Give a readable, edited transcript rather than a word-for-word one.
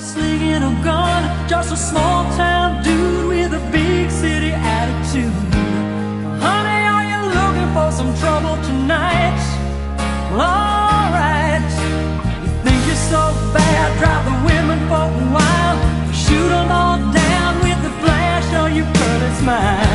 slinging a gun, just a small town dude with a big city attitude. Honey, are you looking for some trouble tonight? Well, alright. You think you're so bad, drive the women for a while, shoot them all down with the flash on your pearly smile.